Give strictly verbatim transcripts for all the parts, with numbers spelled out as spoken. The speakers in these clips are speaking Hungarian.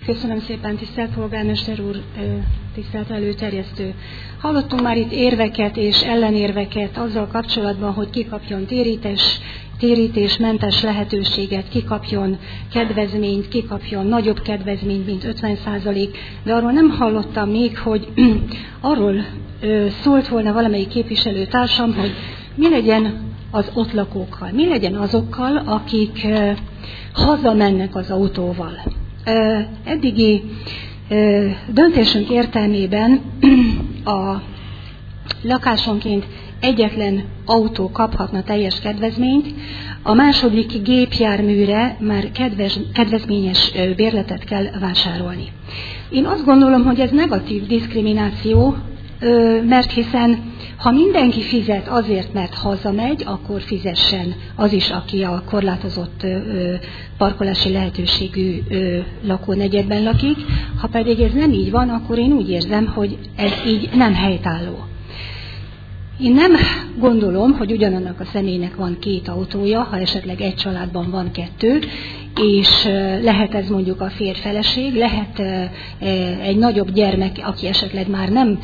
Köszönöm szépen, tisztelt polgármester úr, tisztelt előterjesztő. Hallottunk már itt érveket és ellenérveket azzal kapcsolatban, hogy ki kapjon térítés, térítésmentes lehetőséget, ki kapjon kedvezményt, ki kapjon nagyobb kedvezményt, mint ötven százalék, de arról nem hallottam még, hogy arról szólt volna valamelyik képviselőtársam, hogy mi legyen az ott lakókkal, mi legyen azokkal, akik hazamennek az autóval. Eddigi döntésünk értelmében a lakásonként egyetlen autó kaphatna teljes kedvezményt, a második gépjárműre már kedvez, kedvezményes bérletet kell vásárolni. Én azt gondolom, hogy ez negatív diszkrimináció, mert hiszen ha mindenki fizet azért, mert hazamegy, akkor fizessen az is, aki a korlátozott parkolási lehetőségű lakónegyedben lakik. Ha pedig ez nem így van, akkor én úgy érzem, hogy ez így nem helytálló. Én nem gondolom, hogy ugyanannak a személynek van két autója, ha esetleg egy családban van kettő, és lehet ez mondjuk a férj-feleség, lehet egy nagyobb gyermek, aki esetleg már nem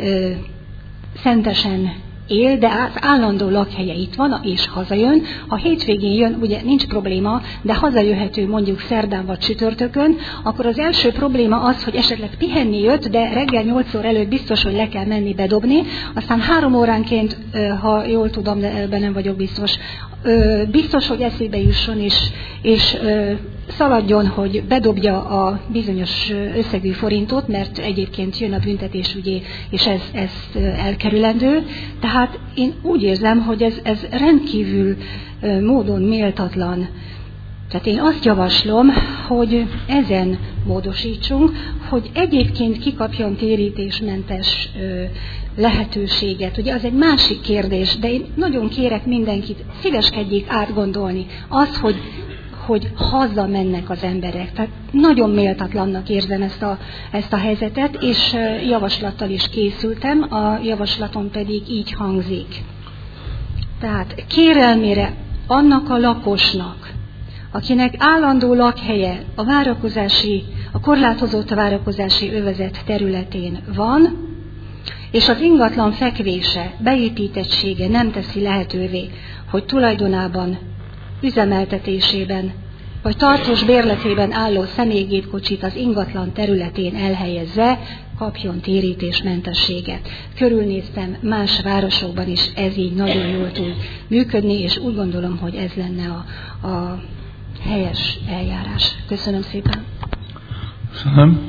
szentesen él, de az állandó lakhelye itt van, és hazajön. Ha hétvégén jön, ugye nincs probléma, de hazajöhető mondjuk szerdán vagy csütörtökön, akkor az első probléma az, hogy esetleg pihenni jött, de reggel nyolc óra előtt biztos, hogy le kell menni bedobni, aztán három óránként, ha jól tudom, de ebben nem vagyok biztos, biztos, hogy eszébe jusson, és, és szaladjon, hogy bedobja a bizonyos összegű forintot, mert egyébként jön a büntetés, ugye, és ez, ez elkerülendő. Tehát én úgy érzem, hogy ez, ez rendkívül módon méltatlan. Tehát én azt javaslom, hogy ezen módosítsunk, hogy egyébként kikapjon térítésmentes lehetőséget. Ugye az egy másik kérdés, de én nagyon kérek mindenkit, szíveskedjék átgondolni az, hogy hogy haza mennek az emberek. Tehát nagyon méltatlannak érzem ezt a, ezt a helyzetet, és javaslattal is készültem, a javaslatom pedig így hangzik. Tehát kérelmére annak a lakosnak, akinek állandó lakhelye a várakozási, a korlátozott várakozási övezet területén van, és az ingatlan fekvése, beépítettsége nem teszi lehetővé, hogy tulajdonában üzemeltetésében vagy tartós bérletében álló személygépkocsit az ingatlan területén elhelyezve kapjon térítésmentességet. Körülnéztem más városokban is, ez így nagyon jól tud működni, és úgy gondolom, hogy ez lenne a, a helyes eljárás. Köszönöm szépen. Köszönöm.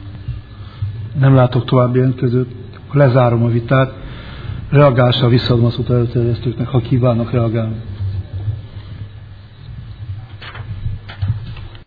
Nem látok további jelentkezőt, lezárom a vitát. Reagálásra visszaadom a szót előterjesztőknek, ha kívánnak reagálni.